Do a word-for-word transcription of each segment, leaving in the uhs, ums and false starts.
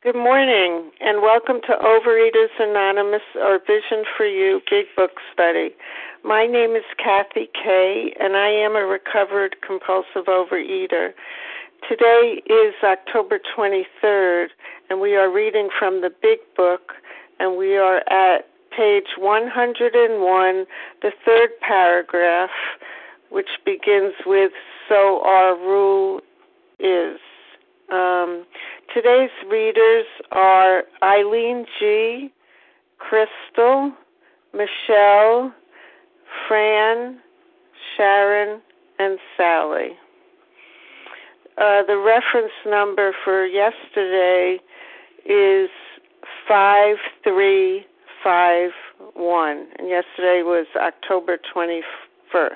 Good morning, and welcome to Overeaters Anonymous, or Vision for You Big Book Study. My name is Kathy Kay, and I am a recovered compulsive overeater. Today is October twenty-third, and we are reading from the Big Book, and we are at page one hundred one, the third paragraph, which begins with, "So our rule is." Um, today's readers are Eileen G., Crystal, Michelle, Fran, Sharon, and Sally. Uh, the reference number for yesterday is five three five one, and yesterday was October twenty-first.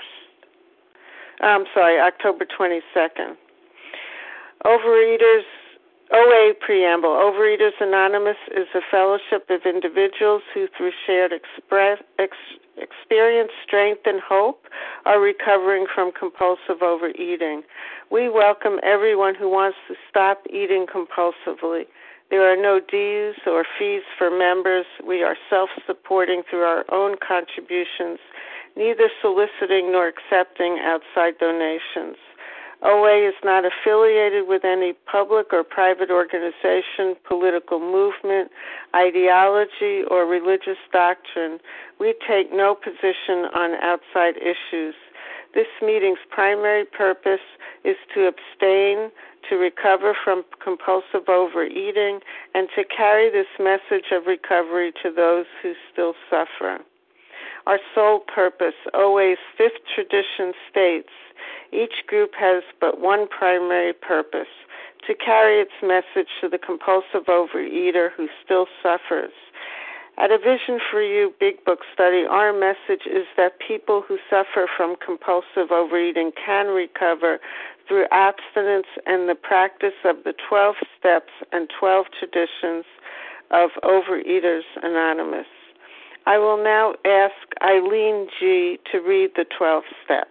I'm sorry, October twenty-second. Overeaters, O A Preamble. Overeaters Anonymous is a fellowship of individuals who, through shared express, ex, experience, strength, and hope, are recovering from compulsive overeating. We welcome everyone who wants to stop eating compulsively. There are no dues or fees for members. We are self-supporting through our own contributions, neither soliciting nor accepting outside donations. O A is not affiliated with any public or private organization, political movement, ideology, or religious doctrine. We take no position on outside issues. This meeting's primary purpose is to abstain, to recover from compulsive overeating, and to carry this message of recovery to those who still suffer. Our sole purpose, O A's fifth tradition states, each group has but one primary purpose, to carry its message to the compulsive overeater who still suffers. At a Vision for You Big Book Study, our message is that people who suffer from compulsive overeating can recover through abstinence and the practice of the twelve steps and twelve traditions of Overeaters Anonymous. I will now ask Eileen G. to read the twelve steps.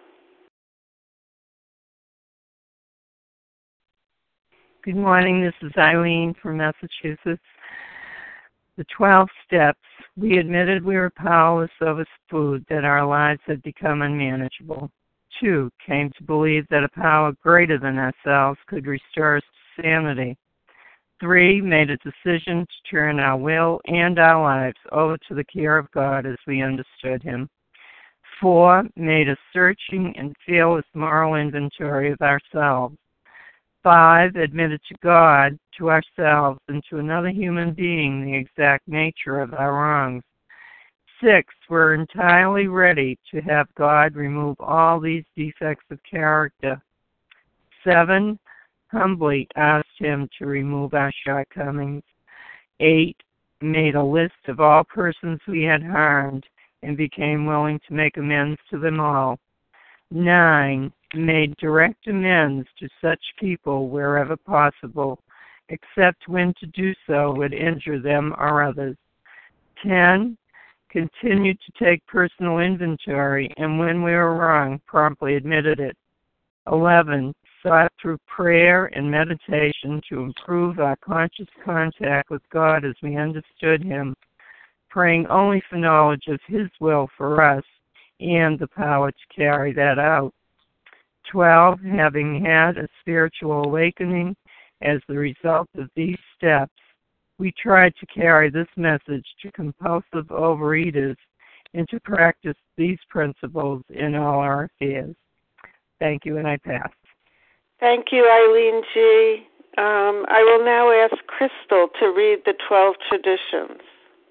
Good morning, this is Eileen from Massachusetts. The twelve steps. We admitted we were powerless over food, that our lives had become unmanageable. Two, came to believe that a power greater than ourselves could restore us to sanity. Three, made a decision to turn our will and our lives over to the care of God as we understood Him. Four, made a searching and fearless moral inventory of ourselves. Five, admitted to God, to ourselves, and to another human being the exact nature of our wrongs. Six, were entirely ready to have God remove all these defects of character. Seven, humbly asked Him to remove our shortcomings. Eight, made a list of all persons we had harmed and became willing to make amends to them all. Nine, made direct amends to such people wherever possible, except when to do so would injure them or others. Ten, continued to take personal inventory, and when we were wrong, promptly admitted it. Eleven, sought through prayer and meditation to improve our conscious contact with God as we understood Him, praying only for knowledge of His will for us and the power to carry that out. Twelve, having had a spiritual awakening as the result of these steps, we tried to carry this message to compulsive overeaters and to practice these principles in all our affairs. Thank you, and I pass. Thank you, Eileen G. Um, I will now ask Crystal to read the twelve traditions.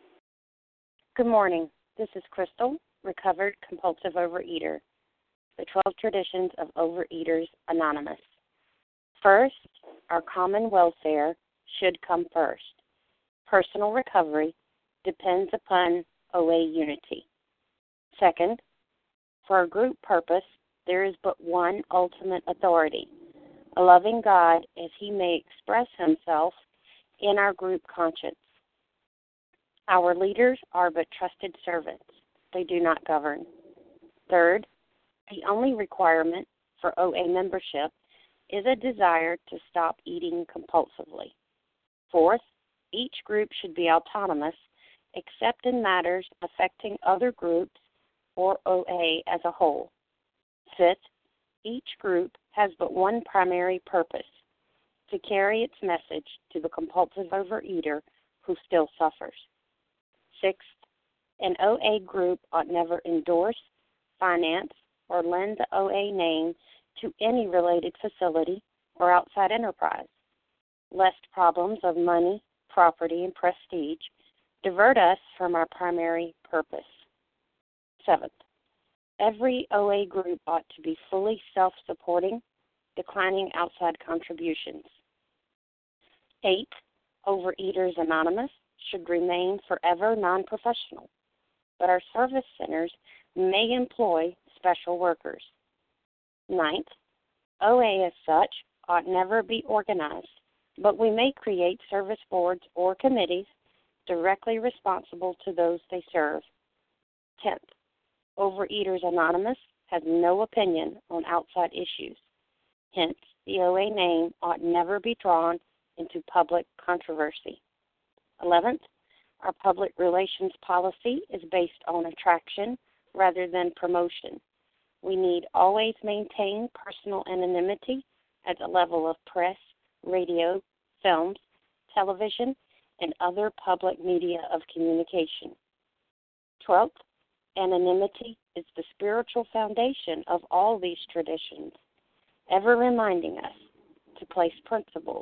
Good morning. This is Crystal, recovered compulsive overeater. The twelve traditions of Overeaters Anonymous. First, our common welfare should come first. Personal recovery depends upon O A unity. Second, for our group purpose, there is but one ultimate authority, a loving God as He may express Himself in our group conscience. Our leaders are but trusted servants. They do not govern. Third, the only requirement for O A membership is a desire to stop eating compulsively. Fourth, each group should be autonomous except in matters affecting other groups or O A as a whole. Fifth, each group has but one primary purpose, to carry its message to the compulsive overeater who still suffers. Sixth, an O A group ought never endorse, finance, or lend the O A name to any related facility or outside enterprise, lest problems of money, property, and prestige divert us from our primary purpose. Seventh, every O A group ought to be fully self-supporting, declining outside contributions. Eight, Overeaters Anonymous should remain forever non-professional, but our service centers may employ special workers. Ninth, O A as such ought never be organized, but we may create service boards or committees directly responsible to those they serve. Tenth, Overeaters Anonymous has no opinion on outside issues. Hence, the O A name ought never be drawn into public controversy. Eleventh, our public relations policy is based on attraction rather than promotion. We need always maintain personal anonymity at the level of press, radio, films, television, and other public media of communication. Twelfth, anonymity is the spiritual foundation of all these traditions, ever reminding us to place principles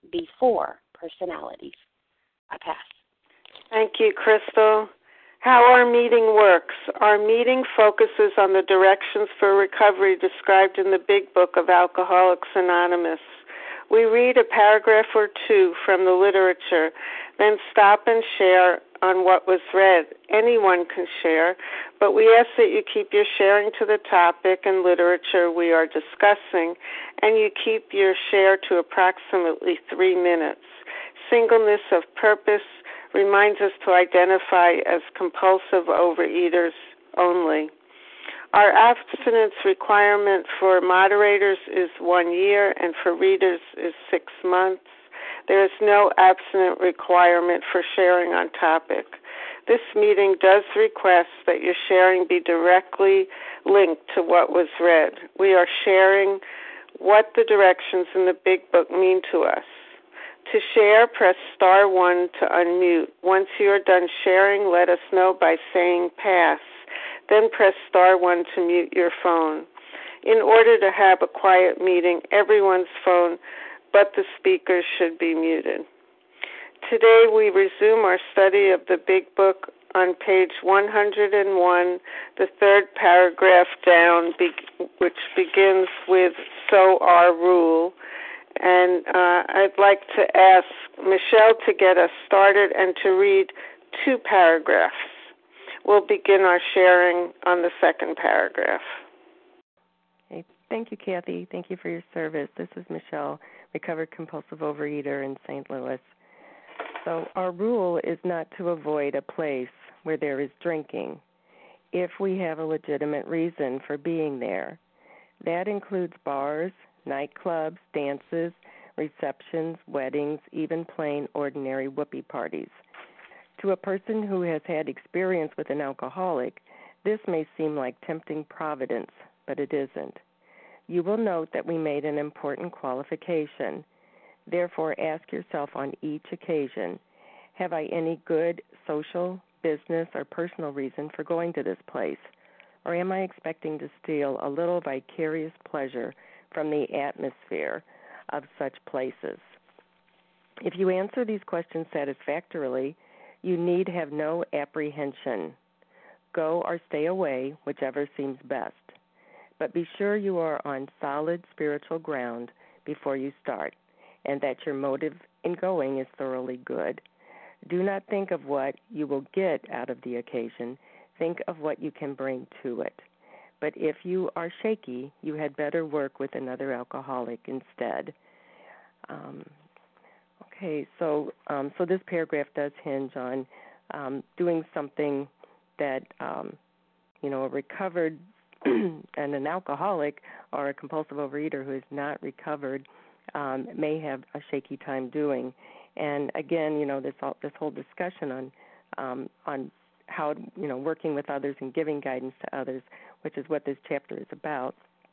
before personalities. I pass. Thank you, Crystal. How our meeting works. Our meeting focuses on the directions for recovery described in the Big Book of Alcoholics Anonymous. We read a paragraph or two from the literature, then stop and share on what was read. Anyone can share, but we ask that you keep your sharing to the topic and literature we are discussing, and you keep your share to approximately three minutes. Singleness of purpose reminds us to identify as compulsive overeaters only. Our abstinence requirement for moderators is one year and for readers is six months. There is no abstinent requirement for sharing on topic. This meeting does request that your sharing be directly linked to what was read. We are sharing what the directions in the Big Book mean to us. To share, press star one to unmute. Once you are done sharing, let us know by saying pass. Then press star one to mute your phone. In order to have a quiet meeting, everyone's phone but the speakers should be muted. Today we resume our study of the Big Book on page one hundred one, the third paragraph down, which begins with "So our rule." And uh, I'd like to ask Michelle to get us started and to read two paragraphs. We'll begin our sharing on the second paragraph. Okay. Thank you, Kathy. Thank you for your service. This is Michelle, recovered compulsive overeater in Saint Louis. So our rule is not to avoid a place where there is drinking if we have a legitimate reason for being there. That includes bars, nightclubs, dances, receptions, weddings, even plain ordinary whoopee parties. To a person who has had experience with an alcoholic, this may seem like tempting providence, but it isn't. You will note that we made an important qualification. Therefore, ask yourself on each occasion, have I any good social, business, or personal reason for going to this place? Or am I expecting to steal a little vicarious pleasure from the atmosphere of such places? If you answer these questions satisfactorily, you need have no apprehension. Go or stay away, whichever seems best. But be sure you are on solid spiritual ground before you start, and that your motive in going is thoroughly good. Do not think of what you will get out of the occasion. Think of what you can bring to it. But if you are shaky, you had better work with another alcoholic instead. Um, okay, so um, so this paragraph does hinge on um, doing something that, um, you know, a recovered and an alcoholic or a compulsive overeater who is not recovered um, may have a shaky time doing. And again, you know, this all, this whole discussion on um, on how, you know, working with others and giving guidance to others, which is what this chapter is about.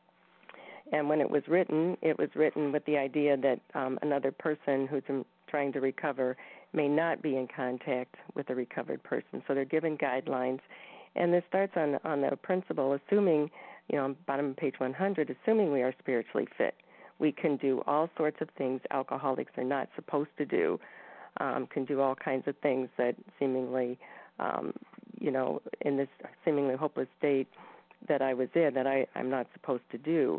And when it was written, it was written with the idea that um, another person who's in, trying to recover may not be in contact with a recovered person. So they're given guidelines. And this starts on, on the principle, assuming, you know, bottom of page one hundred, assuming we are spiritually fit. We can do all sorts of things alcoholics are not supposed to do, um, can do all kinds of things that seemingly, um, you know, in this seemingly hopeless state that I was in, that I, I'm not supposed to do.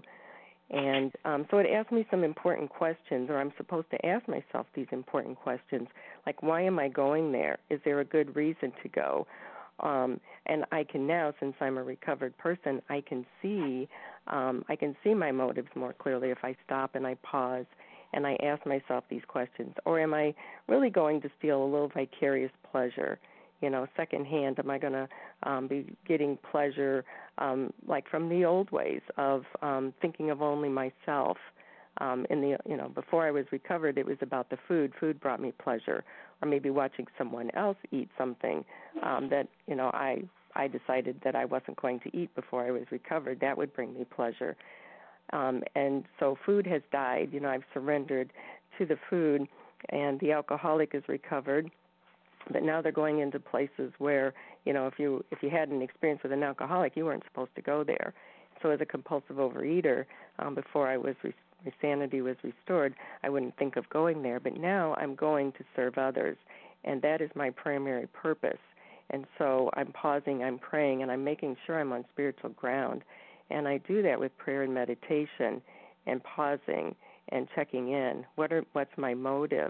And um, so it asked me some important questions, or I'm supposed to ask myself these important questions, like, why am I going there? Is there a good reason to go? Um, and I can now, since I'm a recovered person, I can see um, I can see my motives more clearly if I stop and I pause and I ask myself these questions. Or am I really going to feel a little vicarious pleasure? You know, secondhand, am I going to um, be getting pleasure um, like from the old ways of um, thinking of only myself? Um, in the, you know, before I was recovered, it was about the food. Food brought me pleasure, or maybe watching someone else eat something um, that, you know, I I decided that I wasn't going to eat before I was recovered. That would bring me pleasure. Um, and so food has died. You know, I've surrendered to the food, and the alcoholic is recovered. But now they're going into places where, you know, if you if you had an experience with an alcoholic, you weren't supposed to go there. So as a compulsive overeater, um, before I was re- my sanity was restored, I wouldn't think of going there. But now I'm going to serve others, and that is my primary purpose. And so I'm pausing, I'm praying, and I'm making sure I'm on spiritual ground. And I do that with prayer and meditation and pausing and checking in. What are what's my motive?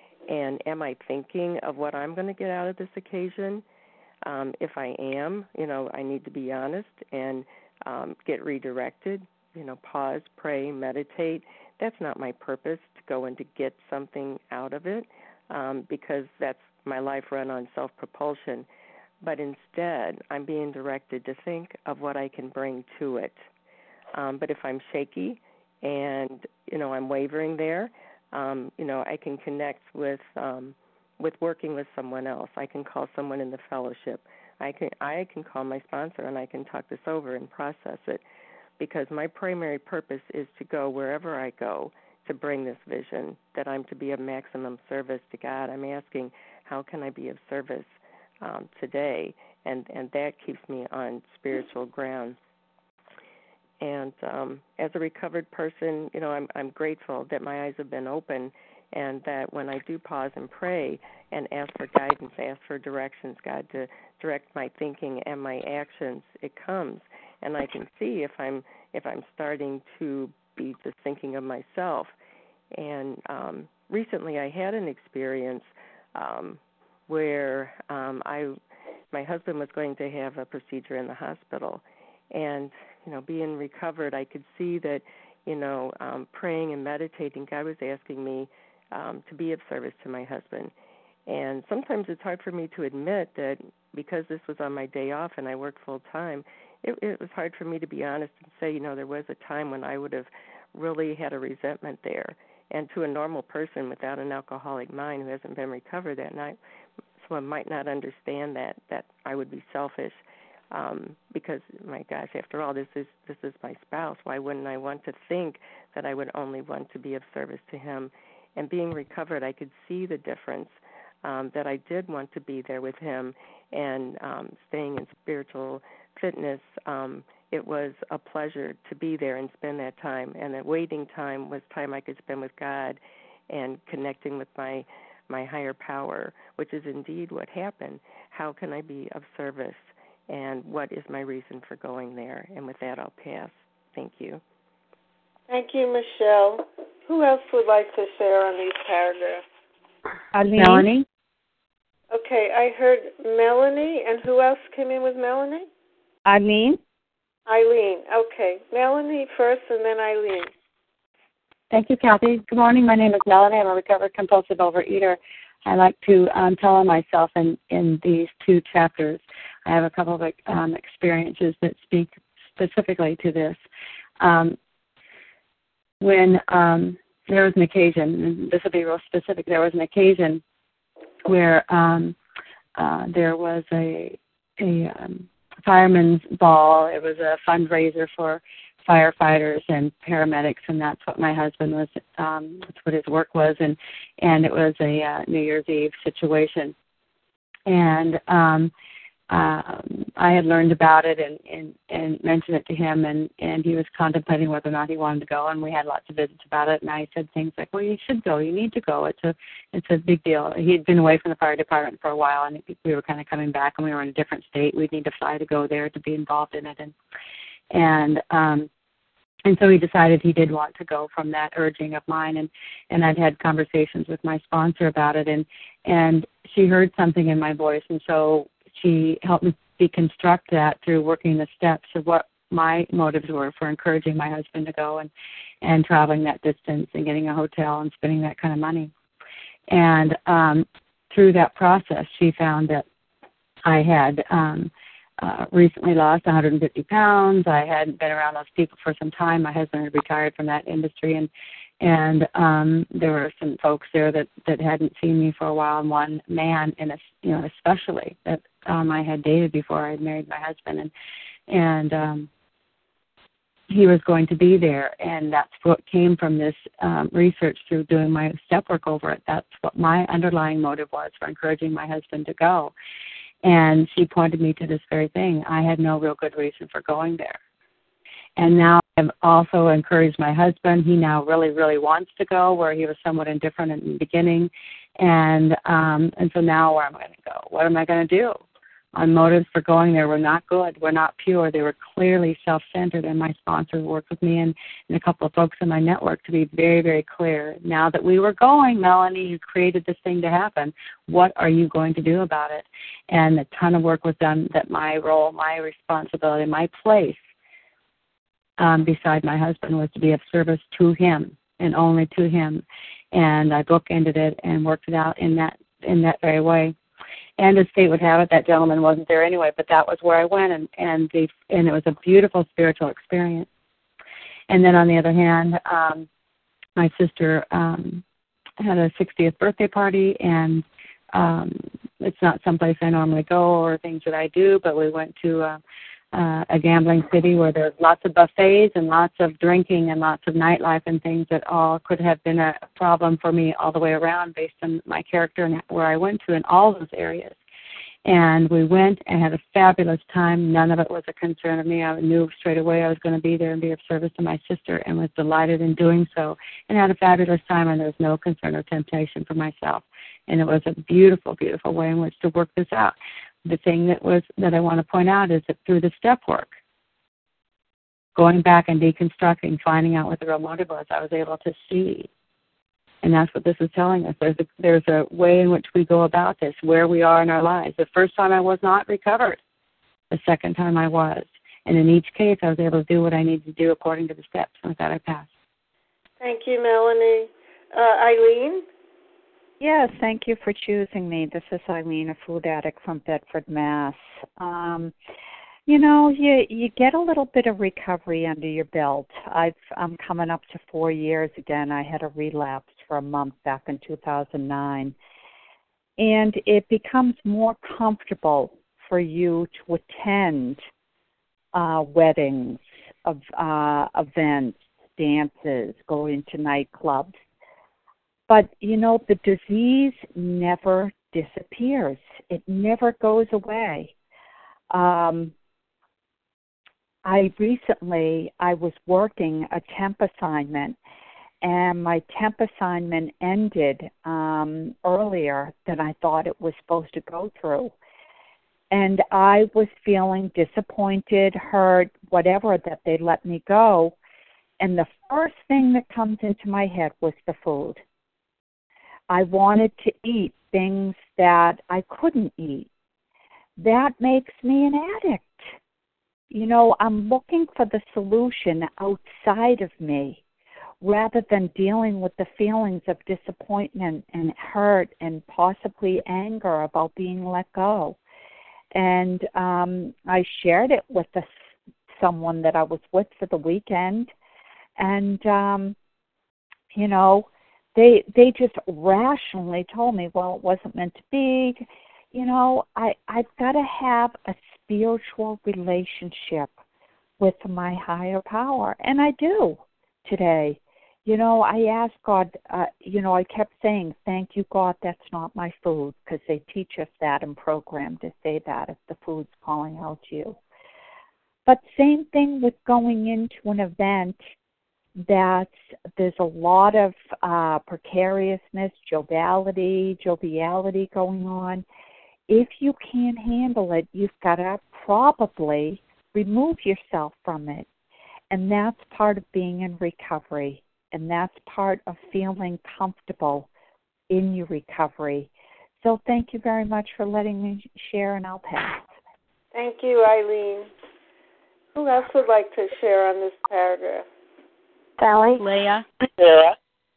And am I thinking of what I'm going to get out of this occasion? Um, if I am, you know, I need to be honest and um, get redirected, you know, pause, pray, meditate. That's not my purpose, to go and to get something out of it, um, because that's my life run on self-propulsion. But instead, I'm being directed to think of what I can bring to it. Um, but if I'm shaky and, you know, I'm wavering there, Um, you know, I can connect with um, with working with someone else. I can call someone in the fellowship. I can I can call my sponsor and I can talk this over and process it, because my primary purpose is to go wherever I go to bring this vision that I'm to be of maximum service to God. I'm asking, how can I be of service um, today? And and that keeps me on spiritual ground. And um, as a recovered person, you know, I'm, I'm grateful that my eyes have been open, and that when I do pause and pray and ask for guidance, ask for directions, God, to direct my thinking and my actions, it comes, and I can see if I'm if I'm starting to be just thinking of myself. And um, recently, I had an experience um, where um, I my husband was going to have a procedure in the hospital, and you know, being recovered, I could see that, you know, um, praying and meditating, God was asking me um, to be of service to my husband. And sometimes it's hard for me to admit that, because this was on my day off and I worked full time, it, it was hard for me to be honest and say, you know, there was a time when I would have really had a resentment there. And to a normal person without an alcoholic mind who hasn't been recovered that night, someone might not understand that, that I would be selfish. Um, because, my gosh, after all, this is this is my spouse. Why wouldn't I want to think that I would only want to be of service to him? And being recovered, I could see the difference, um, that I did want to be there with him, and um, staying in spiritual fitness, um, it was a pleasure to be there and spend that time. And that waiting time was time I could spend with God and connecting with my, my higher power, which is indeed what happened. How can I be of service? And what is my reason for going there? And with that, I'll pass. Thank you. Thank you, Michelle. Who else would like to share on these paragraphs? Eileen? Melanie? Okay, I heard Melanie, and who else came in with Melanie? Eileen? Eileen. Okay, Melanie first, and then Eileen. Thank you, Kathy. Good morning. My name is Melanie. I'm a recovered compulsive overeater. I like to um, tell on myself in, in these two chapters. I have a couple of um, experiences that speak specifically to this. Um, when um, there was an occasion, and this will be real specific, there was an occasion where um, uh, there was a, a um, fireman's ball. It was a fundraiser for firefighters and paramedics, and that's what my husband was, um, that's what his work was, and, and it was a uh, New Year's Eve situation. And um, um, I had learned about it and, and, and mentioned it to him, and, and he was contemplating whether or not he wanted to go, and we had lots of visits about it, and I said things like, well, you should go, you need to go, it's a it's a big deal. He'd been away from the fire department for a while, and we were kind of coming back, and we were in a different state. We'd need to fly to go there to be involved in it, and and um, and so he decided he did want to go from that urging of mine, and, and I'd had conversations with my sponsor about it, and and she heard something in my voice, and so she helped me deconstruct that through working the steps of what my motives were for encouraging my husband to go and, and traveling that distance and getting a hotel and spending that kind of money. And um, through that process, she found that I had um, uh, recently lost one hundred fifty pounds. I hadn't been around those people for some time. My husband had retired from that industry, and and um, there were some folks there that, that hadn't seen me for a while, and one man, in a, you know, especially that um, I had dated before I had married my husband, and and um, he was going to be there, and that's what came from this um, research through doing my step work over it. That's what my underlying motive was for encouraging my husband to go. And she pointed me to this very thing. I had no real good reason for going there. And now I've also encouraged my husband. He now really, really wants to go, where he was somewhat indifferent in the beginning. And um, and so now where am I going to go? What am I going to do? My motives for going there were not good, were not pure. They were clearly self-centered, and my sponsor worked with me and, and a couple of folks in my network to be very, very clear. Now that we were going, Melanie, you created this thing to happen. What are you going to do about it? And a ton of work was done that my role, my responsibility, my place um, beside my husband was to be of service to him and only to him. And I bookended it and worked it out in that in that very way. And as fate would have it, that gentleman wasn't there anyway, but that was where I went, and and, the, and it was a beautiful spiritual experience. And then on the other hand, um, my sister um, had a sixtieth birthday party, and um, it's not someplace I normally go or things that I do, but we went to uh, uh, a gambling city where there's lots of buffets and lots of drinking and lots of nightlife and things that all could have been a problem for me all the way around based on my character and where I went to in all those areas. And we went and had a fabulous time. None of it was a concern of me. I knew straight away I was going to be there and be of service to my sister, and was delighted in doing so, and had a fabulous time, and there was no concern or temptation for myself. And it was a beautiful, beautiful way in which to work this out. The thing that was that I want to point out is that through the step work, going back and deconstructing, finding out what the real motive was, I was able to see. And that's what this is telling us. There's a, there's a way in which we go about this, where we are in our lives. The first time I was not recovered. The second time I was. And in each case, I was able to do what I needed to do according to the steps. And with that, I passed. Thank you, Melanie. Uh, Eileen? Yes, thank you for choosing me. This is Eileen, a food addict from Bedford, Mass. Um, you know, you you get a little bit of recovery under your belt. I've, I'm coming up to four years again. I had a relapse for a month back in two thousand nine. And it becomes more comfortable for you to attend uh, weddings, of uh, events, dances, going to nightclubs. But, you know, the disease never disappears. It never goes away. Um, I recently, I was working a temp assignment, and my temp assignment ended um, earlier than I thought it was supposed to go through. And I was feeling disappointed, hurt, whatever, that they let me go. And the first thing that comes into my head was the food. I wanted to eat things that I couldn't eat. That makes me an addict. You know, I'm looking for the solution outside of me rather than dealing with the feelings of disappointment and hurt and possibly anger about being let go. And um, I shared it with the, someone that I was with for the weekend, and um, you know, they they just rationally told me, well, it wasn't meant to be. You know, I, I've got to have a spiritual relationship with my higher power, and I do today. You know, I asked God, uh, you know, I kept saying, thank you, God, that's not my food, because they teach us that in program to say that if the food's calling out to you. But same thing with going into an event that there's a lot of uh, precariousness, joviality, joviality going on. If you can't handle it, you've got to probably remove yourself from it. And that's part of being in recovery. And that's part of feeling comfortable in your recovery. So thank you very much for letting me share, and I'll pass. Thank you, Eileen. Who else would like to share on this paragraph? Sally? Leah? Yeah.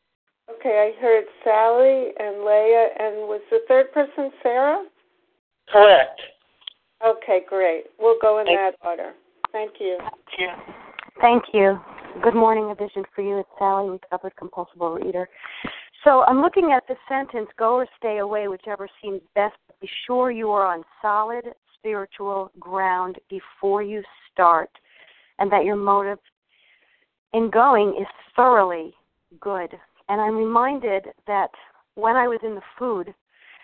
Okay, I heard Sally and Leah, and was the third person Sarah? Correct. Okay, great. We'll go in that order. Thank you. Thank you. Thank you. Good morning, A Vision for You. It's Sally, recovered compulsive overeater. So I'm looking at the sentence, go or stay away, whichever seems best. Be sure you are on solid spiritual ground before you start, and that your motive in going is thoroughly good. And I'm reminded that when I was in the food,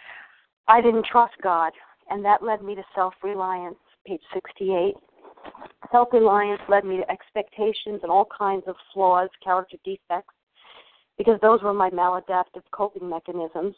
I didn't trust God, and that led me to self-reliance, page sixty-eight. Self-reliance led me to expectations and all kinds of flaws, character defects, because those were my maladaptive coping mechanisms.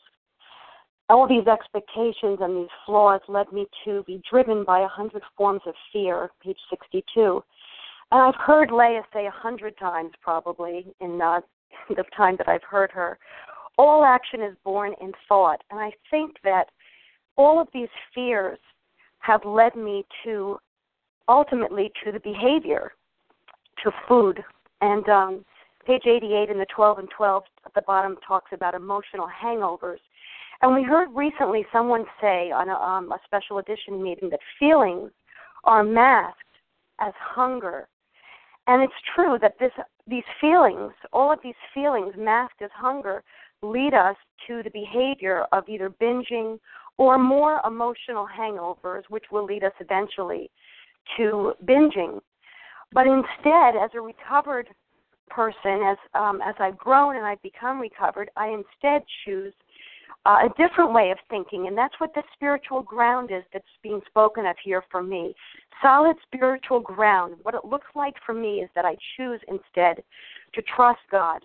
All these expectations and these flaws led me to be driven by a hundred forms of fear, page sixty-two. And I've heard Leah say a hundred times probably in uh, the time that I've heard her, all action is born in thought. And I think that all of these fears have led me to ultimately to the behavior, to food. And um, page eighty-eight in the twelve and twelve at the bottom talks about emotional hangovers. And we heard recently someone say on a, um, a special edition meeting that feelings are masked as hunger. And it's true that this these feelings, all of these feelings masked as hunger, lead us to the behavior of either binging or more emotional hangovers, which will lead us eventually to binging. But instead, as a recovered person, as um, as I've grown and I've become recovered, I instead choose uh, a different way of thinking, and that's what the spiritual ground is that's being spoken of here for me. Solid spiritual ground. What it looks like for me is that I choose instead to trust God.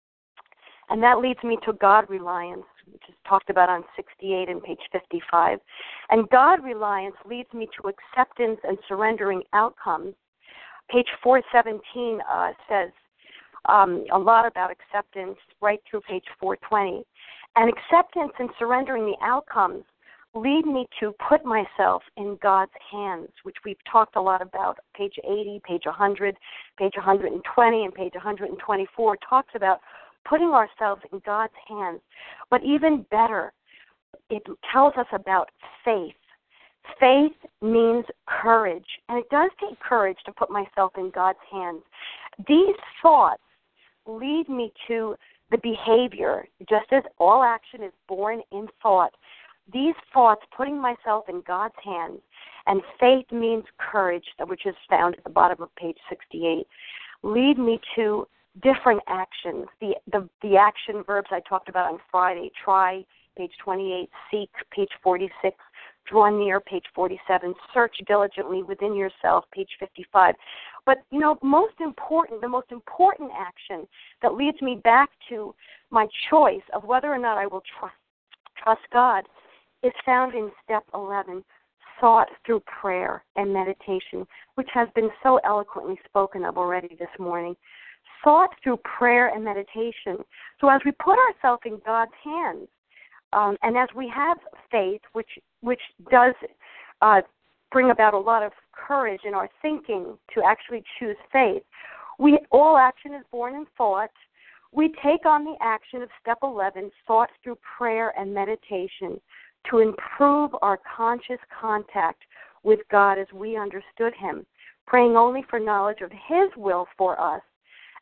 And that leads me to God reliance, which is talked about on sixty-eight and page fifty-five. And God reliance leads me to acceptance and surrendering outcomes. Page four seventeen uh, says um, a lot about acceptance right through page four twenty. And acceptance and surrendering the outcomes lead me to put myself in God's hands, which we've talked a lot about. Page eighty, page one hundred, page one hundred twenty, and page one hundred twenty-four talks about putting ourselves in God's hands. But even better, it tells us about faith. Faith means courage, and it does take courage to put myself in God's hands. These thoughts lead me to the behavior, just as all action is born in thought. These thoughts, putting myself in God's hands, and faith means courage, which is found at the bottom of page sixty-eight, lead me to different actions. The, the the action verbs I talked about on Friday, try, page twenty-eight, seek, page forty-six, draw near, page forty-seven, search diligently within yourself, page fifty-five. But, you know, most important, the most important action that leads me back to my choice of whether or not I will trust, trust God is found in step eleven, thought through prayer and meditation, which has been so eloquently spoken of already this morning. Thought through prayer and meditation. So as we put ourselves in God's hands, um, and as we have faith, which which does uh, bring about a lot of courage in our thinking to actually choose faith, we all action is born in thought. We take on the action of step eleven, thought through prayer and meditation, to improve our conscious contact with God as we understood Him, praying only for knowledge of His will for us,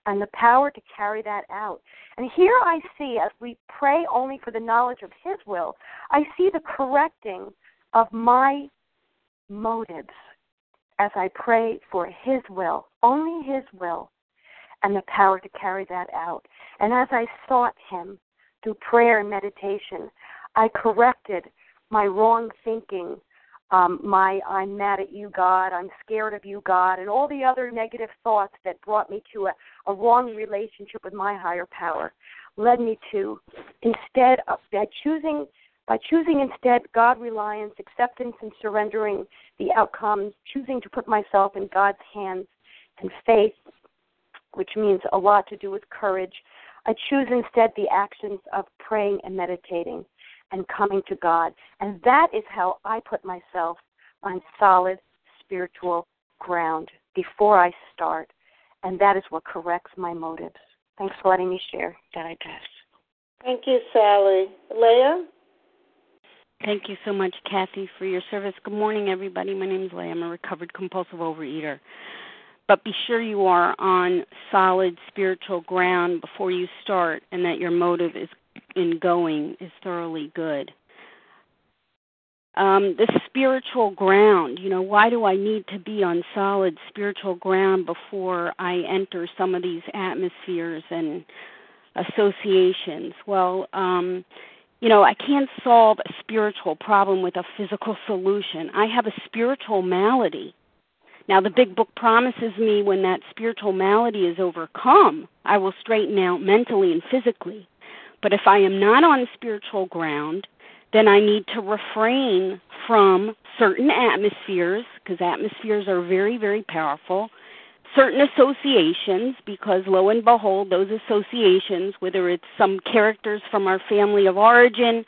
and the power to carry that out. And here I see, as we pray only for the knowledge of His will, I see the correcting of my motives as I pray for His will, only His will, and the power to carry that out. And as I sought Him through prayer and meditation, I corrected my wrong thinking, um, my I'm mad at you, God, I'm scared of you, God, and all the other negative thoughts that brought me to a, a wrong relationship with my higher power, led me to, instead of by choosing, by choosing instead God reliance, acceptance, and surrendering the outcomes, choosing to put myself in God's hands and faith, which means a lot to do with courage. I choose instead the actions of praying and meditating and coming to God. And that is how I put myself on solid spiritual ground before I start. And that is what corrects my motives. Thanks for letting me share. That I pass. Thank you, Sally. Leah? Thank you so much, Kathy, for your service. Good morning, everybody. My name is Leah. I'm a recovered compulsive overeater. But be sure you are on solid spiritual ground before you start, and that your motive is in going is thoroughly good. Um, the spiritual ground, you know, why do I need to be on solid spiritual ground before I enter some of these atmospheres and associations? Well, um, you know, I can't solve a spiritual problem with a physical solution. I have a spiritual malady. Now, the big book promises me when that spiritual malady is overcome, I will straighten out mentally and physically. But if I am not on spiritual ground, then I need to refrain from certain atmospheres, because atmospheres are very, very powerful, certain associations, because lo and behold, those associations, whether it's some characters from our family of origin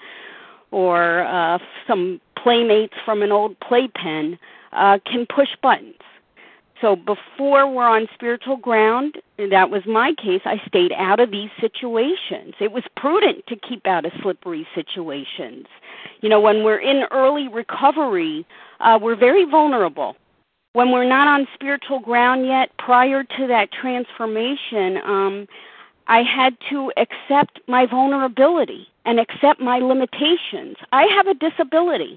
or uh, some playmates from an old playpen, uh, can push buttons. So before we're on spiritual ground, and that was my case, I stayed out of these situations. It was prudent to keep out of slippery situations. You know, when we're in early recovery, uh, we're very vulnerable. When we're not on spiritual ground yet, prior to that transformation, um, I had to accept my vulnerability and accept my limitations. I have a disability.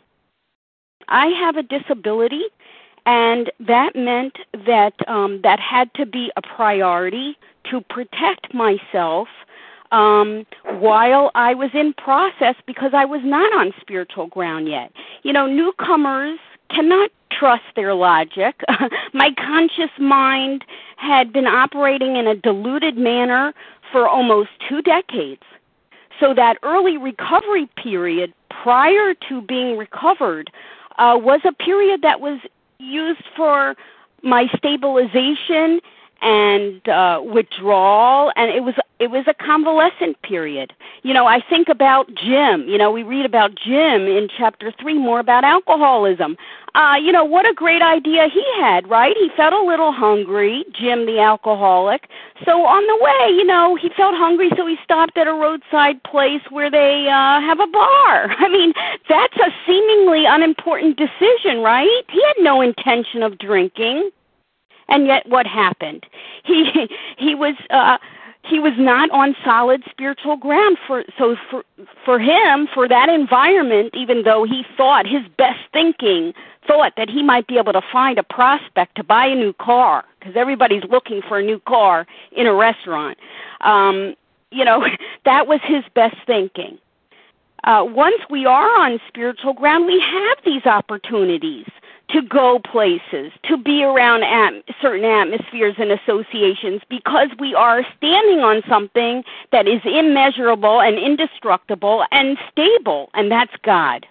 I have a disability. And that meant that um, that had to be a priority to protect myself um, while I was in process, because I was not on spiritual ground yet. You know, newcomers cannot trust their logic. My conscious mind had been operating in a diluted manner for almost two decades. So that early recovery period prior to being recovered uh, was a period that was used for my stabilization and uh, withdrawal, and it was it was a convalescent period. You know, I think about Jim. You know, we read about Jim in chapter three, more about alcoholism. Uh, you know, what a great idea he had, right? He felt a little hungry, Jim the alcoholic. So on the way, you know, he felt hungry, so he stopped at a roadside place where they uh, have a bar. I mean, that's a seemingly unimportant decision, right? He had no intention of drinking. And yet what happened? He he was uh, he was not on solid spiritual ground. For so for for him, for that environment, even though he thought his best thinking thought that he might be able to find a prospect to buy a new car, because everybody's looking for a new car in a restaurant. Um, you know, that was his best thinking. Uh, once we are on spiritual ground, we have these opportunities to go places, to be around at certain atmospheres and associations, because we are standing on something that is immeasurable and indestructible and stable, and that's God.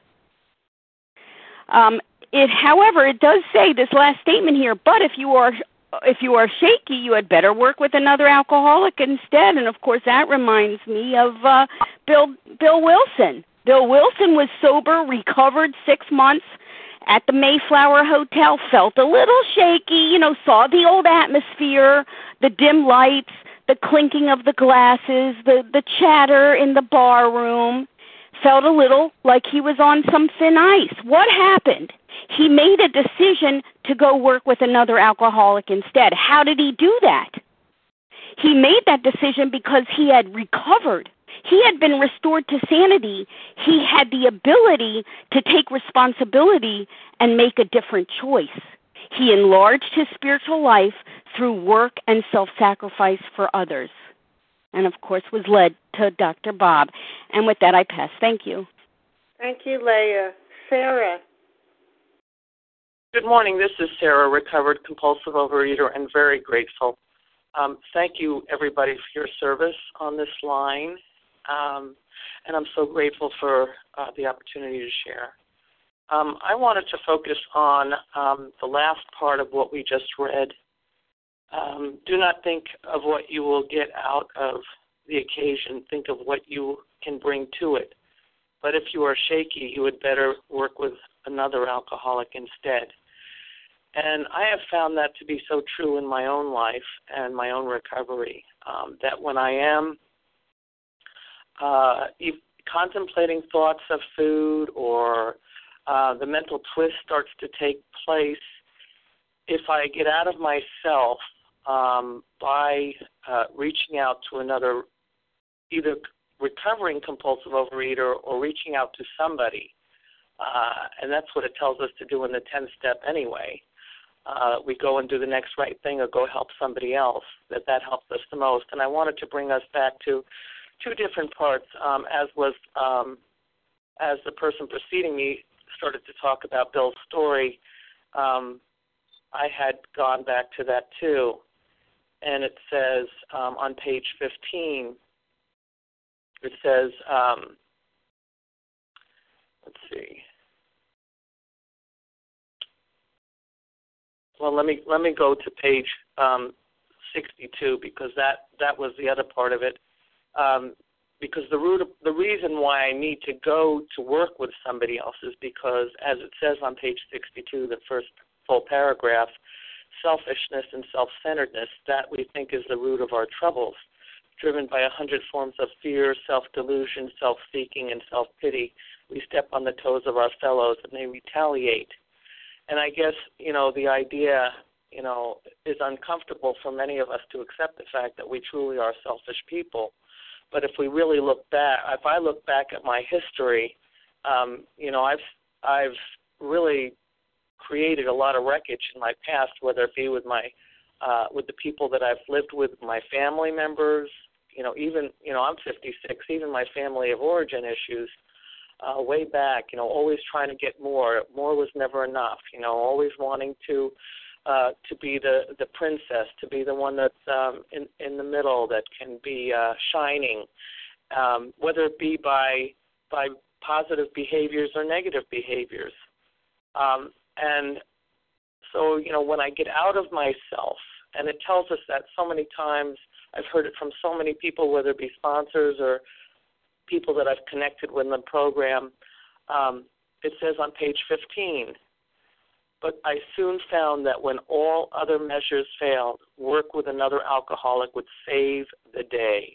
Um, it, however, it does say this last statement here, but if you are if you are shaky, you had better work with another alcoholic instead. And of course, that reminds me of uh, Bill Bill Wilson. Bill Wilson was sober, recovered six months at the Mayflower Hotel, felt a little shaky, you know, saw the old atmosphere, the dim lights, the clinking of the glasses, the, the chatter in the bar room, felt a little like he was on some thin ice. What happened? He made a decision to go work with another alcoholic instead. How did he do that? He made that decision because he had recovered. He had been restored to sanity. He had the ability to take responsibility and make a different choice. He enlarged his spiritual life through work and self-sacrifice for others. And, of course, was led to Doctor Bob. And with that, I pass. Thank you. Thank you, Leah. Sarah. Good morning. This is Sarah, recovered compulsive overeater, and very grateful. Um, thank you, everybody, for your service on this line. Um, and I'm so grateful for uh, the opportunity to share. Um, I wanted to focus on um, the last part of what we just read. Um, do not think of what you will get out of the occasion. Think of what you can bring to it. But if you are shaky, you would better work with another alcoholic instead. And I have found that to be so true in my own life and my own recovery, um, that when I am uh, contemplating thoughts of food or uh, the mental twist starts to take place, if I get out of myself um, by uh, reaching out to another, either recovering compulsive overeater or reaching out to somebody, uh, and that's what it tells us to do in the tenth step anyway. Uh, we go and do the next right thing or go help somebody else, that that helps us the most. And I wanted to bring us back to two different parts, um, as was um, as the person preceding me started to talk about Bill's story. Um, I had gone back to that too, and it says um, on page fifteen, it says, um, let's see. Well, let me let me go to page um, sixty-two because that, that was the other part of it. Um, because the root of, the reason why I need to go to work with somebody else is because, as it says on page sixty-two, the first full paragraph, selfishness and self-centeredness, that we think is the root of our troubles, driven by a hundred forms of fear, self-delusion, self-seeking, and self-pity. We step on the toes of our fellows and they retaliate. And I guess, you know, the idea, you know, is uncomfortable for many of us to accept the fact that we truly are selfish people. But if we really look back, if I look back at my history, um, you know, I've I've really created a lot of wreckage in my past, whether it be with my uh, with the people that I've lived with, my family members, you know, even, you know, I'm fifty-six, even my family of origin issues. Uh, way back, you know, always trying to get more. More was never enough, you know, always wanting to uh, to be the, the princess, to be the one that's um, in, in the middle that can be uh, shining, um, whether it be by by positive behaviors or negative behaviors. Um, and so, you know, when I get out of myself, and it tells us that so many times, I've heard it from so many people, whether it be sponsors or people that I've connected with in the program, um, it says on page fifteen, but I soon found that when all other measures failed, work with another alcoholic would save the day.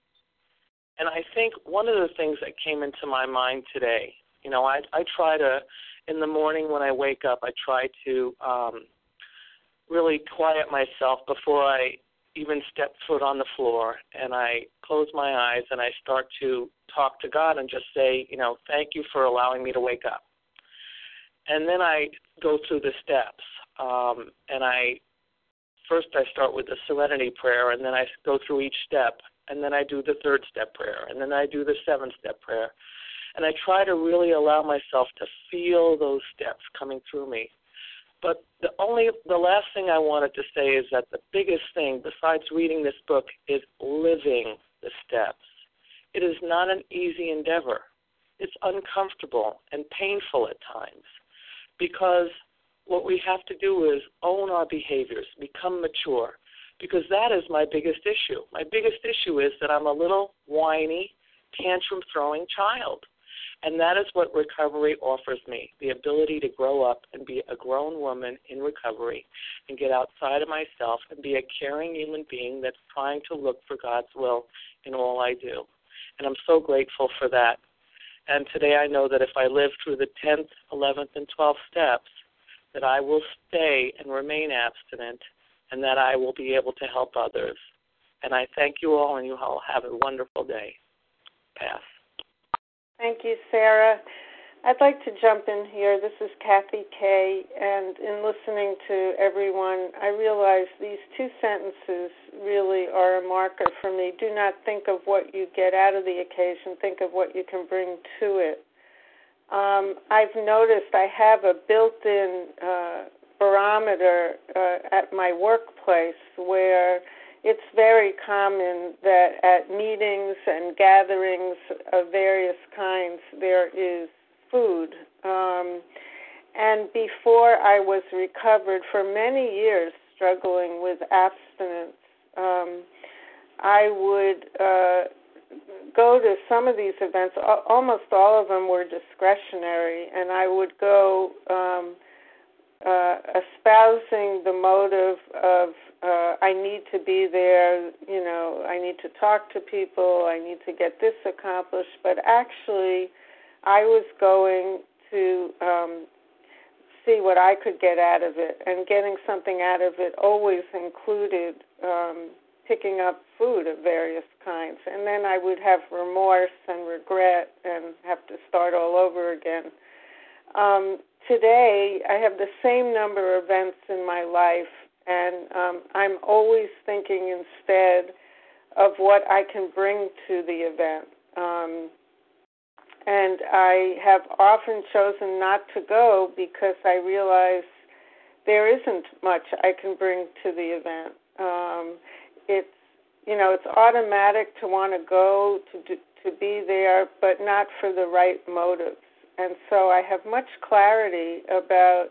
And I think one of the things that came into my mind today, you know, I, I try to, in the morning when I wake up, I try to um, really quiet myself before I even step foot on the floor, and I close my eyes and I start to talk to God and just say, you know, thank you for allowing me to wake up. And then I go through the steps, um, and I first I start with the serenity prayer, and then I go through each step, and then I do the third step prayer, and then I do the seventh step prayer. And I try to really allow myself to feel those steps coming through me. But the only, the last thing I wanted to say is that the biggest thing, besides reading this book, is living the steps. It is not an easy endeavor. It's uncomfortable and painful at times because what we have to do is own our behaviors, become mature, because that is my biggest issue. My biggest issue is that I'm a little whiny, tantrum-throwing child. And that is what recovery offers me, the ability to grow up and be a grown woman in recovery and get outside of myself and be a caring human being that's trying to look for God's will in all I do. And I'm so grateful for that. And today I know that if I live through the tenth, eleventh, and twelfth steps, that I will stay and remain abstinent and that I will be able to help others. And I thank you all, and you all have a wonderful day. Pass. Thank you, Sarah. I'd like to jump in here. This is Kathy Kay, and in listening to everyone, I realize these two sentences really are a marker for me. Do not think of what you get out of the occasion. Think of what you can bring to it. Um, I've noticed I have a built-in uh, barometer uh, at my workplace where it's very common that at meetings and gatherings of various kinds there is food. Um, and before I was recovered, for many years struggling with abstinence, um, I would uh, go to some of these events. Almost all of them were discretionary, and I would go um, uh, espousing the motive of uh, I need to be there, you know, I need to talk to people, I need to get this accomplished, but actually I was going to um, see what I could get out of it, and getting something out of it always included um, picking up food of various kinds, and then I would have remorse and regret and have to start all over again. Um, today, I have the same number of events in my life, and um, I'm always thinking instead of what I can bring to the event. Um, and I have often chosen not to go because I realize there isn't much I can bring to the event. Um, it's, you know, it's automatic to want to go, to do, to be there, but not for the right motives. And so I have much clarity about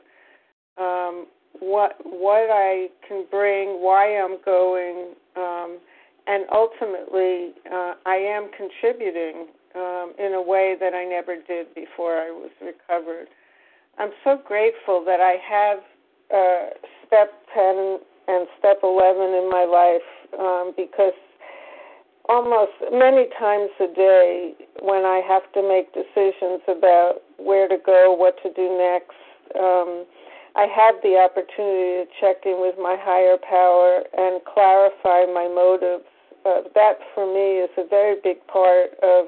um, what what I can bring, why I'm going, um, and ultimately uh, I am contributing um, in a way that I never did before I was recovered. I'm so grateful that I have uh, step ten and step eleven in my life um, because almost many times a day when I have to make decisions about where to go, what to do next, um, I have the opportunity to check in with my higher power and clarify my motives. Uh, that for me is a very big part of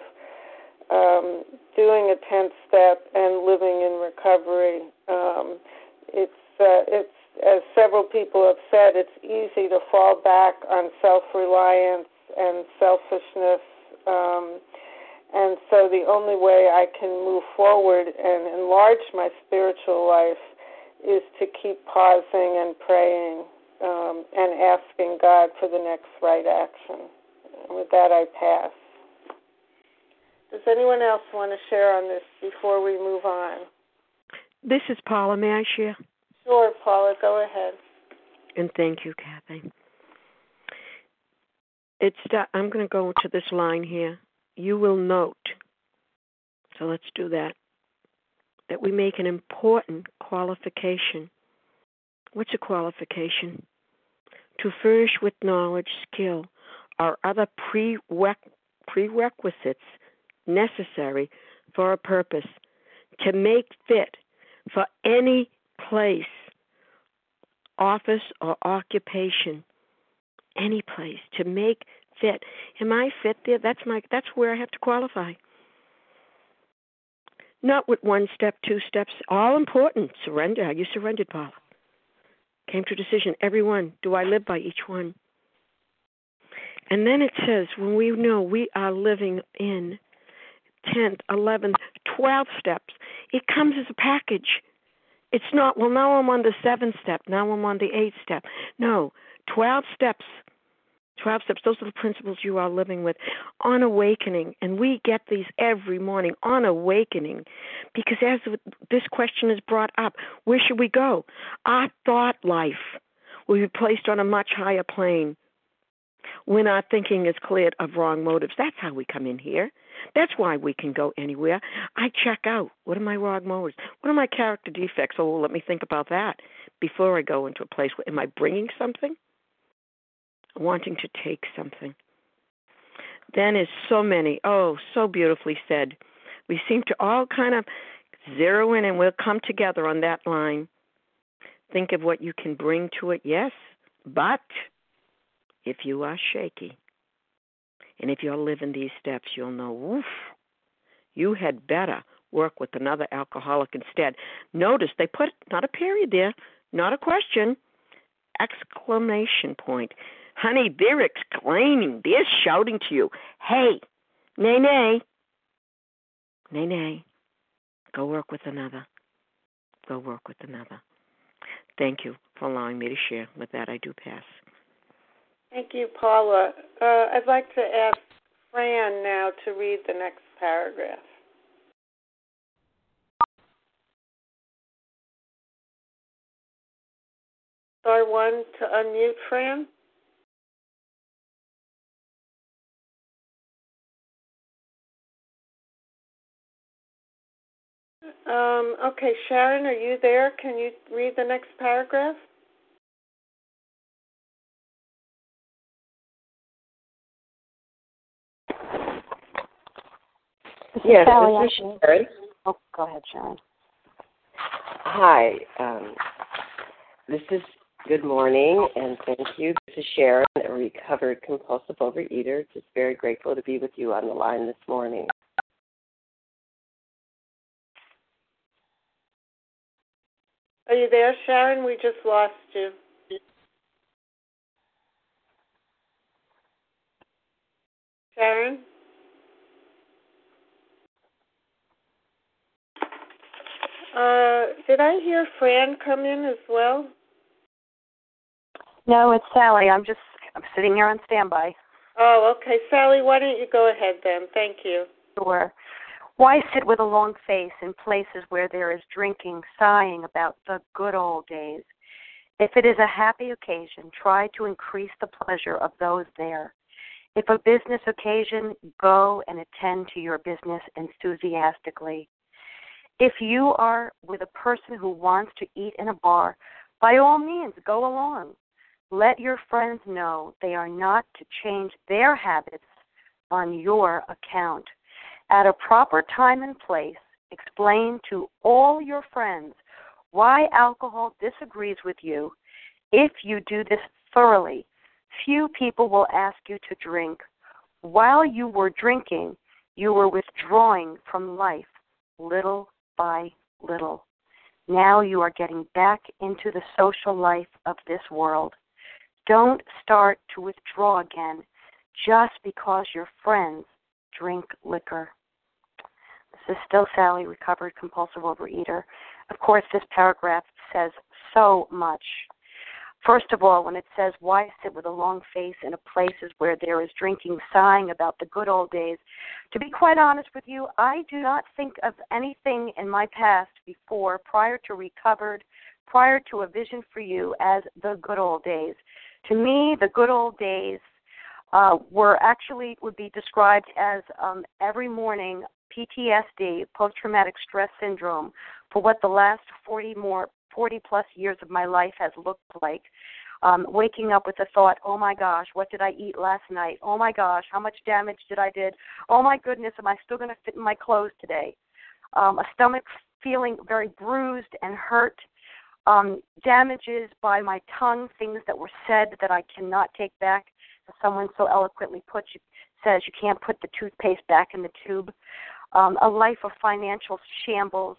um, doing a tenth step and living in recovery. Um, it's uh, it's as several people have said, it's easy to fall back on self-reliance and selfishness, um, and so the only way I can move forward and enlarge my spiritual life is to keep pausing and praying um, and asking God for the next right action. And with that, I pass. Does anyone else want to share on this before we move on? This is Paula. May I share? Sure, Paula, go ahead. And thank you, Kathy. It's that I'm going to go to this line here. You will note, so let's do that, that we make an important qualification. What's a qualification? To furnish with knowledge, skill, or other prereq- prerequisites necessary for a purpose, to make fit for any place, office, or occupation, any place, to make fit. Am I fit there? That's my. That's where I have to qualify. Not with one step, two steps, all important. Surrender. Are you surrendered, Paula? Came to a decision. Every one. Do I live by each one? And then it says, when we know we are living in tenth, eleventh, twelfth steps, it comes as a package. It's not, well, now I'm on the seventh step. Now I'm on the eighth step. No, twelve steps. twelve steps, those are the principles you are living with. On awakening, and we get these every morning, on awakening, because as this question is brought up, where should we go? Our thought life will be placed on a much higher plane when our thinking is cleared of wrong motives. That's how we come in here. That's why we can go anywhere. I check out, what are my wrong motives? What are my character defects? Oh, well, let me think about that before I go into a place. Where, am I bringing something? Wanting to take something. Then is so many, oh, so beautifully said. We seem to all kind of zero in and we'll come together on that line. Think of what you can bring to it, yes, but if you are shaky, and if you're living these steps, you'll know, woof, you had better work with another alcoholic instead. Notice they put not a period there, not a question, exclamation point. Honey, they're exclaiming, they're shouting to you, hey, nay, nay, nay, nay, go work with another. Go work with another. Thank you for allowing me to share. With that, I do pass. Thank you, Paula. Uh, I'd like to ask Fran now to read the next paragraph. Star one to unmute, Fran. Um, okay, Sharon, are you there? Can you read the next paragraph? Yes, this is Sharon. Oh, go ahead, Sharon. Hi. Um, this is good morning, and thank you. This is Sharon, a recovered compulsive overeater. Just very grateful to be with you on the line this morning. Are you there, Sharon? We just lost you. Sharon? Uh, did I hear Fran come in as well? No, it's Sally. I'm just I'm sitting here on standby. Oh, okay. Sally, why don't you go ahead then? Thank you. Sure. Why sit with a long face in places where there is drinking, sighing about the good old days? If it is a happy occasion, try to increase the pleasure of those there. If a business occasion, go and attend to your business enthusiastically. If you are with a person who wants to eat in a bar, by all means, go along. Let your friends know they are not to change their habits on your account. At a proper time and place, explain to all your friends why alcohol disagrees with you. If you do this thoroughly, few people will ask you to drink. While you were drinking, you were withdrawing from life little by little. Now you are getting back into the social life of this world. Don't start to withdraw again just because your friends drink liquor. This is still Sally, recovered compulsive overeater. Of course, this paragraph says so much. First of all, when it says, why sit with a long face in a places where there is drinking, sighing about the good old days, to be quite honest with you, I do not think of anything in my past before, prior to recovered, prior to a vision for you, as the good old days. To me, the good old days uh, were actually, would be described as um, every morning P T S D, post-traumatic stress syndrome, for what the last forty more, forty plus years of my life has looked like. Um, waking up with the thought, oh my gosh, what did I eat last night? Oh my gosh, how much damage did I did? Oh my goodness, am I still going to fit in my clothes today? Um, a stomach feeling very bruised and hurt. Um, damages by my tongue, things that were said that I cannot take back. Someone so eloquently put, says you can't put the toothpaste back in the tube. Um, a life of financial shambles,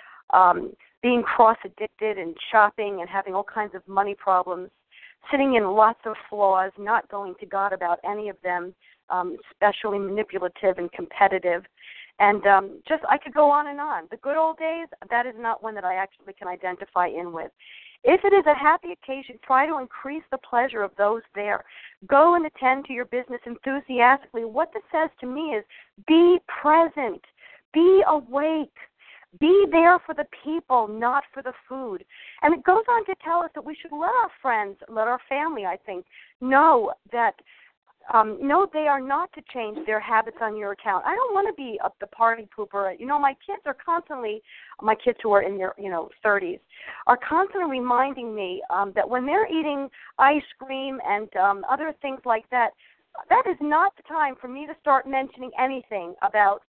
um, being cross-addicted and shopping and having all kinds of money problems, sitting in lots of flaws, not going to God about any of them, um, especially manipulative and competitive. And um, just, I could go on and on. The good old days, that is not one that I actually can identify in with. If it is a happy occasion, try to increase the pleasure of those there. Go and attend to your business enthusiastically. What this says to me is be present, be awake, be there for the people, not for the food. And it goes on to tell us that we should let our friends, let our family, I think, know that Um, no, they are not to change their habits on your account. I don't want to be a, the party pooper. You know, my kids are constantly, my kids who are in their, you know, thirties, are constantly reminding me um, that when they're eating ice cream and um, other things like that, that is not the time for me to start mentioning anything about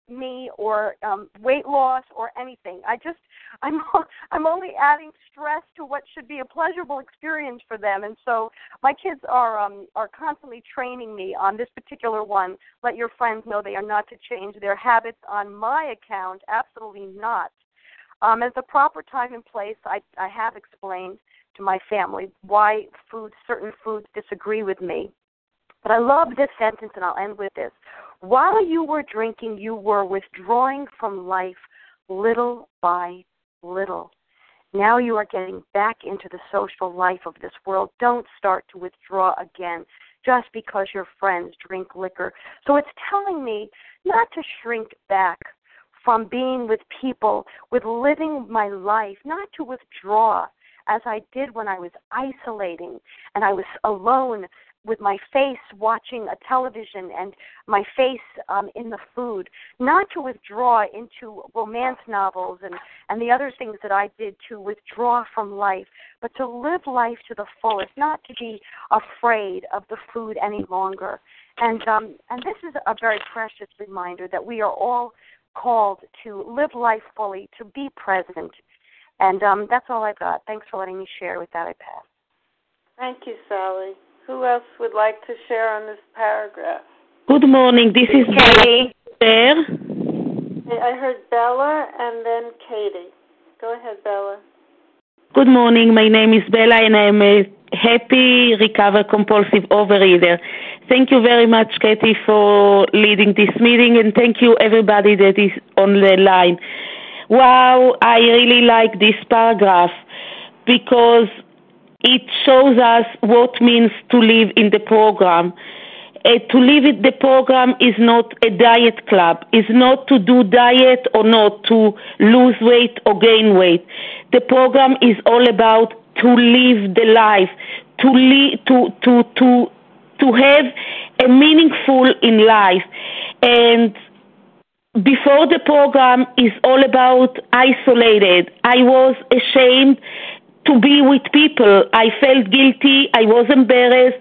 me or um, weight loss or anything. I just, I'm, I'm only adding stress to what should be a pleasurable experience for them. And so my kids are um, are constantly training me on this particular one. Let your friends know they are not to change their habits on my account. Absolutely not. Um, at the proper time and place, I, I have explained to my family why foods, certain foods disagree with me. But I love this sentence, and I'll end with this. While you were drinking, you were withdrawing from life little by little. Now you are getting back into the social life of this world. Don't start to withdraw again just because your friends drink liquor. So it's telling me not to shrink back from being with people, with living my life, not to withdraw as I did when I was isolating and I was alone with my face watching a television and my face um, in the food, not to withdraw into romance novels and, and the other things that I did to withdraw from life, but to live life to the fullest, not to be afraid of the food any longer. And um, and this is a very precious reminder that we are all called to live life fully, to be present. And um, that's all I've got. Thanks for letting me share. With that, I pass. Thank you, Sally. Who else would like to share on this paragraph? Good morning. This is Katie. I heard Bella and then Katie. Go ahead, Bella. Good morning. My name is Bella, and I'm a happy, recovered, compulsive overeater. Thank you very much, Katie, for leading this meeting, and thank you, everybody that is on the line. Wow, I really like this paragraph because it shows us what it means to live in the program. Uh, to live in the program is not a diet club. It's not to do diet or not to lose weight or gain weight. The program is all about to live the life, to li- to to to to have a meaningful in life. And before the program is all about isolated. I was ashamed to be with people. I felt guilty. I was embarrassed.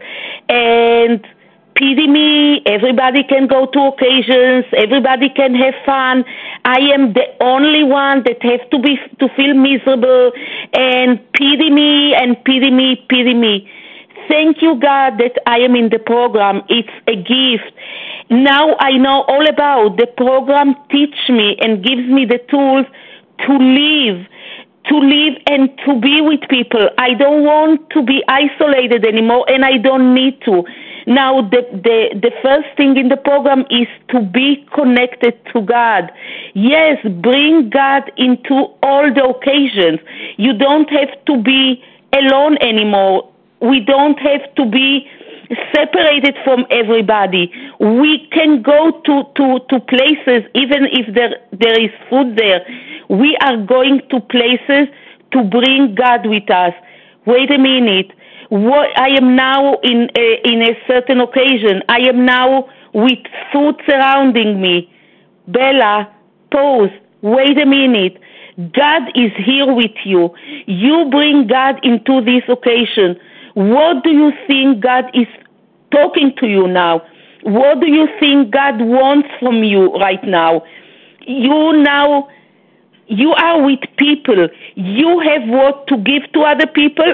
And pity me. Everybody can go to occasions. Everybody can have fun. I am the only one that has to be to feel miserable. And pity me and pity me, pity me. Thank you, God, that I am in the program. It's a gift. Now I know all about the program. Teach me and gives me the tools to live, to live and to be with people. I don't want to be isolated anymore, and I don't need to. Now, the, the, the first thing in the program is to be connected to God. Yes, bring God into all the occasions. You don't have to be alone anymore. We don't have to be separated from everybody. We can go to, to, to places, even if there, there is food there. We are going to places to bring God with us. Wait a minute. What, I am now in a, in a certain occasion. I am now with food surrounding me. Bella, pause. Wait a minute. God is here with you. You bring God into this occasion. What do you think God is talking to you now? What do you think God wants from you right now? You now, you are with people. You have what to give to other people.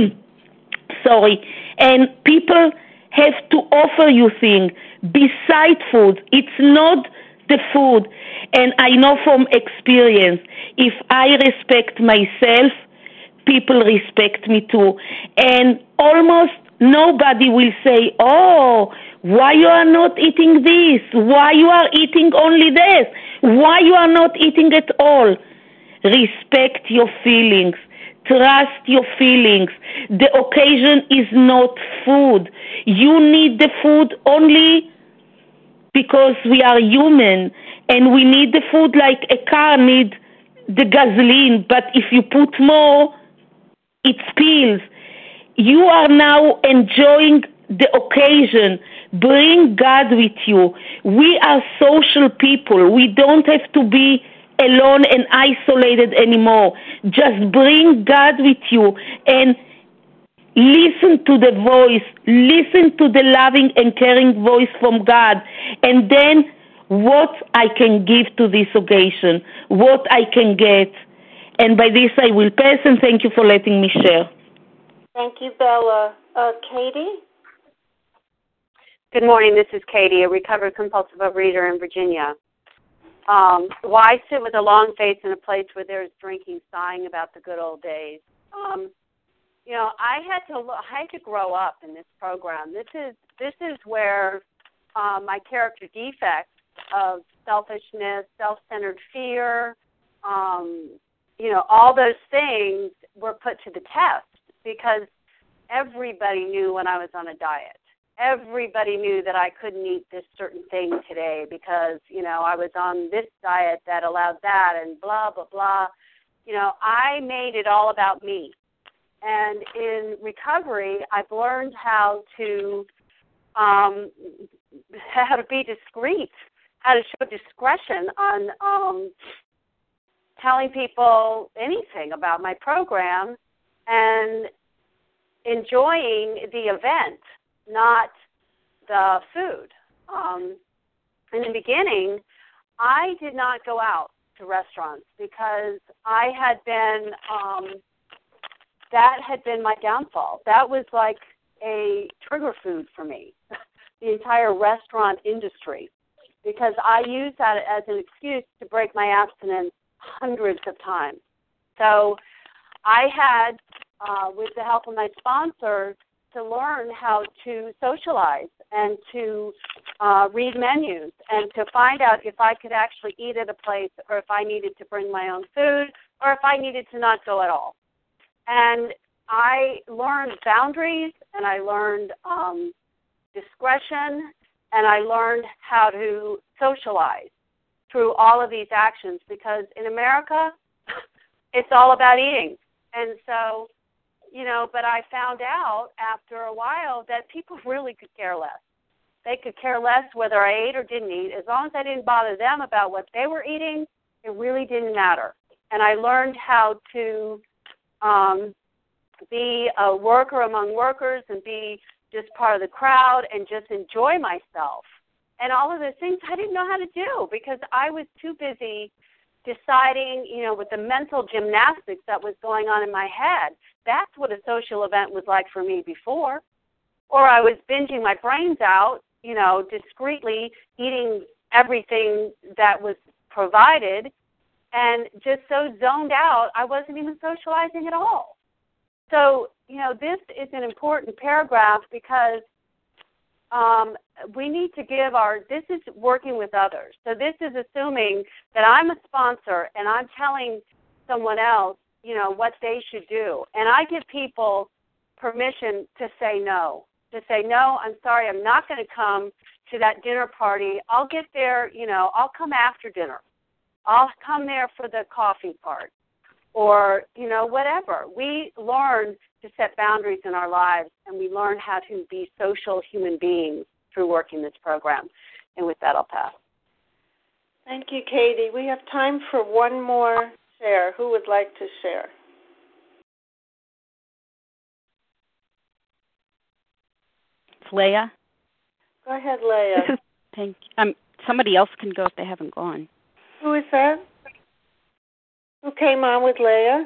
Sorry. And people have to offer you things beside food. It's not the food. And I know from experience, if I respect myself, people respect me too. And almost nobody will say, oh, why you are not eating this? Why you are eating only this? Why you are not eating at all? Respect your feelings. Trust your feelings. The occasion is not food. You need the food only because we are human and we need the food like a car needs the gasoline. But if you put more, it spills. You are now enjoying the occasion. Bring God with you. We are social people. We don't have to be alone and isolated anymore. Just bring God with you and listen to the voice. Listen to the loving and caring voice from God. And then what I can give to this occasion, what I can get. And by this I will pass, and thank you for letting me share. Thank you, Bella. Uh, Katie? Good morning. This is Katie, a recovered compulsive overeater in Virginia. Um, why sit with a long face in a place where there is drinking, sighing about the good old days? Um, you know, I had to I had to grow up in this program. This is this is where um, my character defects of selfishness, self-centered fear, um, you know, all those things were put to the test because everybody knew when I was on a diet. Everybody knew that I couldn't eat this certain thing today because, you know, I was on this diet that allowed that and blah, blah, blah. You know, I made it all about me. And in recovery, I've learned how to um, how to be discreet, how to show discretion on um, telling people anything about my program and enjoying the event, not the food. Um, in the beginning, I did not go out to restaurants because I had been, um, that had been my downfall. That was like a trigger food for me, the entire restaurant industry, because I used that as an excuse to break my abstinence hundreds of times. So I had, uh, with the help of my sponsor, to learn how to socialize and to uh, read menus and to find out if I could actually eat at a place or if I needed to bring my own food or if I needed to not go at all. And I learned boundaries and I learned um, discretion and I learned how to socialize through all of these actions because in America, it's all about eating. And so, you know, but I found out after a while that people really could care less. They could care less whether I ate or didn't eat. As long as I didn't bother them about what they were eating, it really didn't matter. And I learned how to um, be a worker among workers and be just part of the crowd and just enjoy myself. And all of those things I didn't know how to do because I was too busy deciding, you know, with the mental gymnastics that was going on in my head. That's what a social event was like for me before. Or I was binging my brains out, you know, discreetly eating everything that was provided and just so zoned out I wasn't even socializing at all. So, you know, this is an important paragraph because Um, we need to give our, this is working with others. So this is assuming that I'm a sponsor and I'm telling someone else, you know, what they should do. And I give people permission to say no, to say, no, I'm sorry, I'm not going to come to that dinner party. I'll get there, you know, I'll come after dinner. I'll come there for the coffee part or, you know, whatever. We learn to set boundaries in our lives, and we learn how to be social human beings through working this program. And with that, I'll pass. Thank you, Katie. We have time for one more share. Who would like to share? It's Leah. Go ahead, Leah. Thank you. Um, somebody else can go if they haven't gone. Who is that? Who came on with Leah?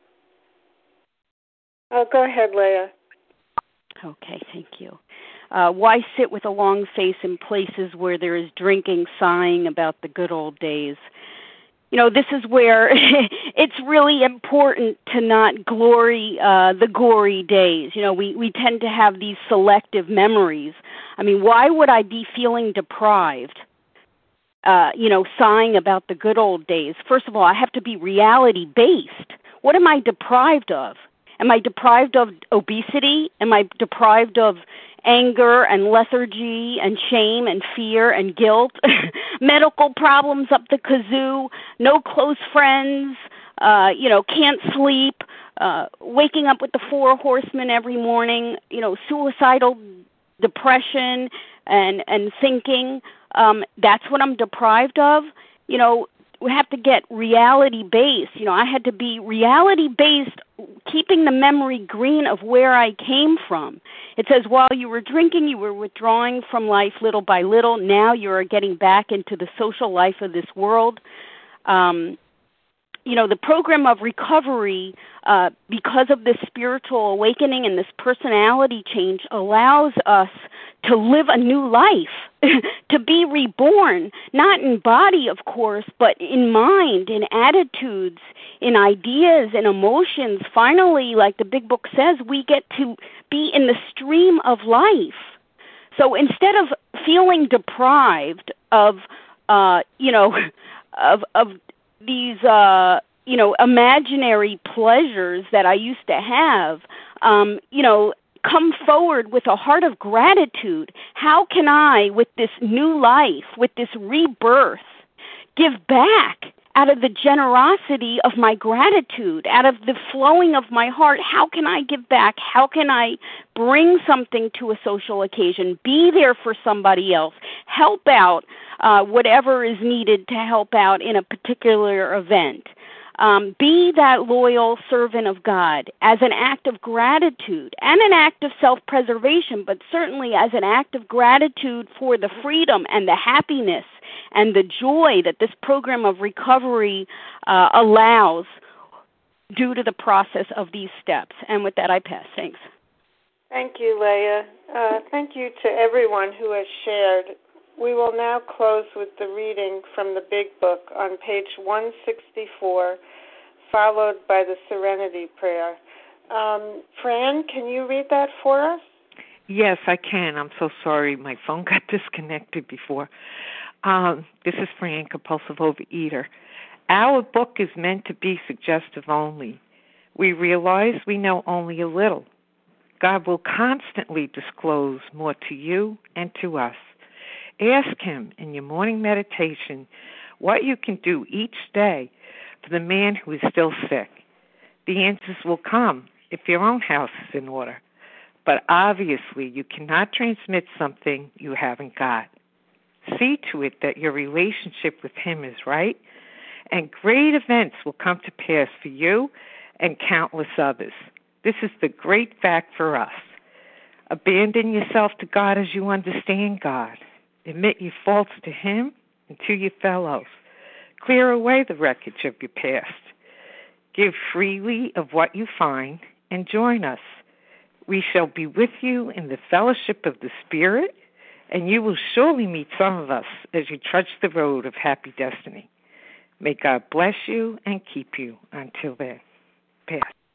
Oh, go ahead, Leah. Okay, thank you. Uh, why sit with a long face in places where there is drinking, sighing about the good old days? You know, this is where it's really important to not glory uh, the gory days. You know, we, we tend to have these selective memories. I mean, why would I be feeling deprived, uh, you know, sighing about the good old days? First of all, I have to be reality-based. What am I deprived of? Am I deprived of obesity? Am I deprived of anger and lethargy and shame and fear and guilt? Medical problems up the kazoo, no close friends, uh, you know, can't sleep, uh, waking up with the four horsemen every morning, you know, suicidal depression and, and thinking. Um, that's what I'm deprived of. You know, we have to get reality-based. You know, I had to be reality-based, keeping the memory green of where I came from. It says, while you were drinking, you were withdrawing from life little by little. Now you are getting back into the social life of this world. Um, you know, the program of recovery, uh, because of this spiritual awakening and this personality change, allows us to live a new life, to be reborn, not in body, of course, but in mind, in attitudes, in ideas, in emotions. Finally, like the Big Book says, we get to be in the stream of life. So instead of feeling deprived of, uh, you know, of of these, uh, you know, imaginary pleasures that I used to have, um, you know, come forward with a heart of gratitude. How can I, with this new life, with this rebirth, give back out of the generosity of my gratitude, out of the flowing of my heart? How can I give back? How can I bring something to a social occasion, be there for somebody else, help out uh, whatever is needed to help out in a particular event? Um, be that loyal servant of God as an act of gratitude and an act of self-preservation, but certainly as an act of gratitude for the freedom and the happiness and the joy that this program of recovery uh, allows due to the process of these steps. And with that, I pass. Thanks. Thank you, Leah. Uh, thank you to everyone who has shared. We will now close with the reading from the Big Book on page one sixty-four, followed by the Serenity Prayer. Um, Fran, can you read that for us? Yes, I can. I'm so sorry. My phone got disconnected before. Um, this is Fran, compulsive overeater. Our book is meant to be suggestive only. We realize we know only a little. God will constantly disclose more to you and to us. Ask him in your morning meditation what you can do each day for the man who is still sick. The answers will come if your own house is in order. But obviously, you cannot transmit something you haven't got. See to it that your relationship with him is right, and great events will come to pass for you and countless others. This is the great fact for us. Abandon yourself to God as you understand God. Admit your faults to him and to your fellows. Clear away the wreckage of your past. Give freely of what you find and join us. We shall be with you in the fellowship of the Spirit, and you will surely meet some of us as you trudge the road of happy destiny. May God bless you and keep you until then. Pass.